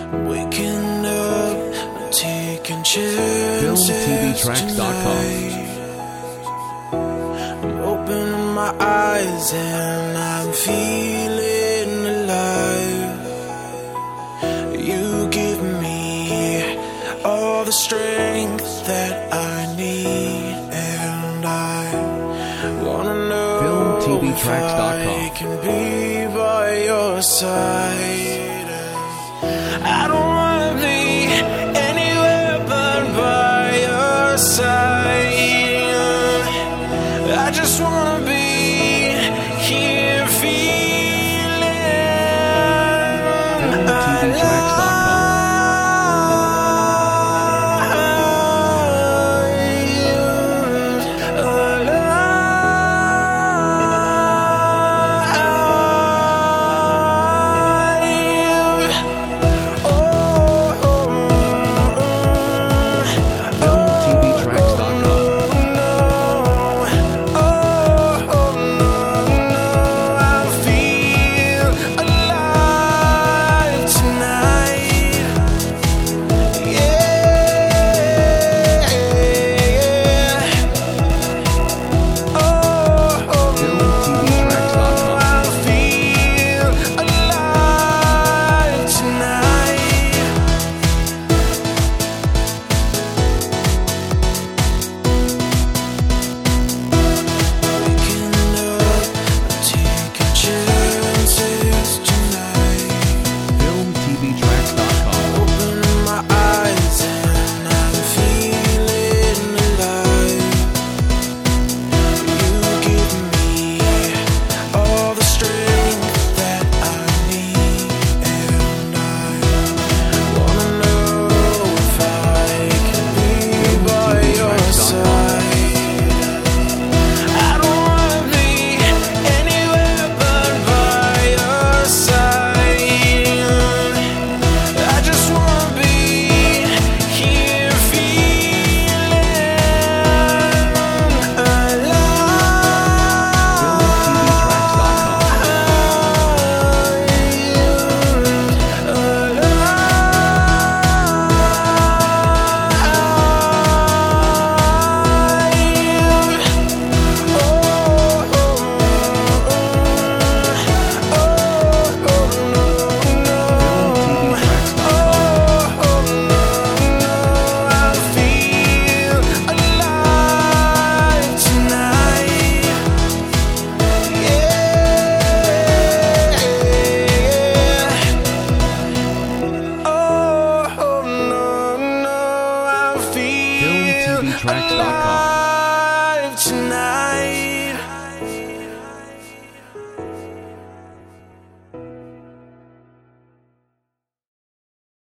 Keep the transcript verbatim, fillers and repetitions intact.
Waking up, taking chances film t v tracks dot com. I'm opening my eyes and I'm feeling alive. You give me all the strength that I need, and I wanna know film t v tracks dot com. if I can be by your side. I don't wanna be anywhere but by your side. I just wanna be here feeling film t v tracks dot com. film t v tracks dot com. Tonight.